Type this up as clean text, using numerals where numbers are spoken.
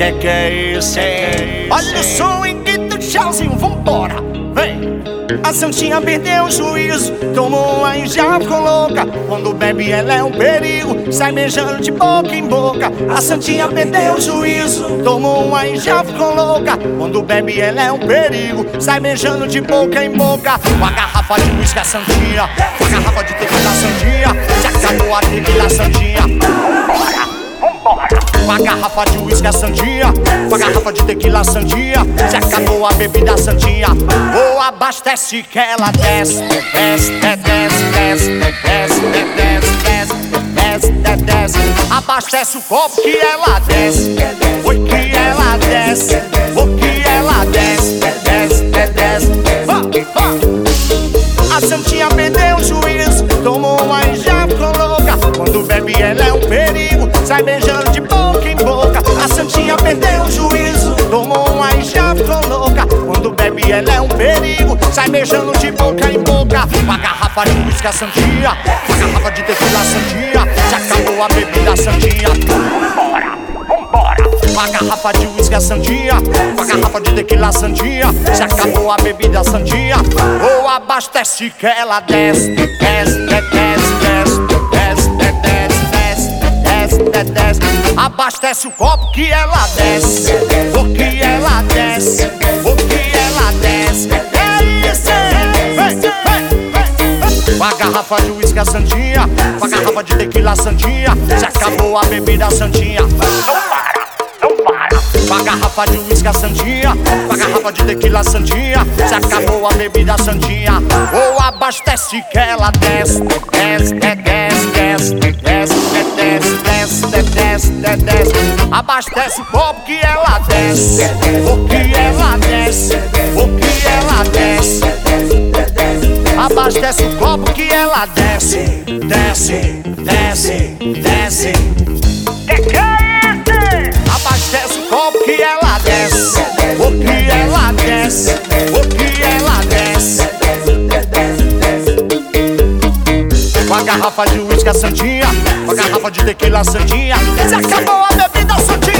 Que é isso, hein? Olha o swing do tchauzinho, vambora, vem. A santinha perdeu o juízo, tomou uma e já ficou louca. Quando bebe ela é um perigo, sai beijando de boca em boca. A santinha perdeu o juízo, tomou uma e já ficou louca. Quando bebe ela é um perigo, sai beijando de boca em boca. Com a garrafa de uísque a santinha, com a garrafa de tequila a santinha, já acabou a tequila a santinha. Com a garrafa de uísque a santinha, com a garrafa de tequila a santinha, já acabou a bebida santinha. Ou abastece que ela desce, desce, desce, desce, desce, desce, desce, desce, desce. Abastece o copo que ela desce, oi que ela desce, o que ela desce, desce, desce. A santinha perdeu o juízo, tomou uma e já ficou louca. Quando bebe ela é um perigo, sai beijando de boca em boca. A santinha perdeu o juízo, tomou uma e já ficou louca. Quando bebe ela é um perigo, sai beijando de boca em boca. Com a garrafa de uísque a santinha, com a garrafa de tequila a santinha, já acabou a bebida santinha. Vambora, vambora. Com a garrafa de uísque a santinha, com a garrafa de tequila a santinha, já acabou a bebida santinha. Ou abastece que ela desce, desce, desce, desce, desce, desce, desce, desce. Abastece o copo que ela desce, o que ela desce, o que ela desce. É isso, vem, vem, vem. Com a garrafa de uísque a santinha, com a garrafa de tequila a santinha, já acabou a bebida santinha. Não para, não para. Com a garrafa de uísque a santinha, com a garrafa de tequila a santinha, já acabou a bebida santinha. Ou abastece que ela desce, desce, desce, desce, desce, desce, desce, desce, desce. Abastece o copo que ela desce, o que ela desce, o que ela desce. Abastece o copo que ela desce, desce, desce, desce. Que é isso? Abastece o copo que ela desce, o que ela desce, o que ela desce. Com a garrafa de uísque a santinha, com a garrafa de tequila a santinha, já acabou a bebida santinha.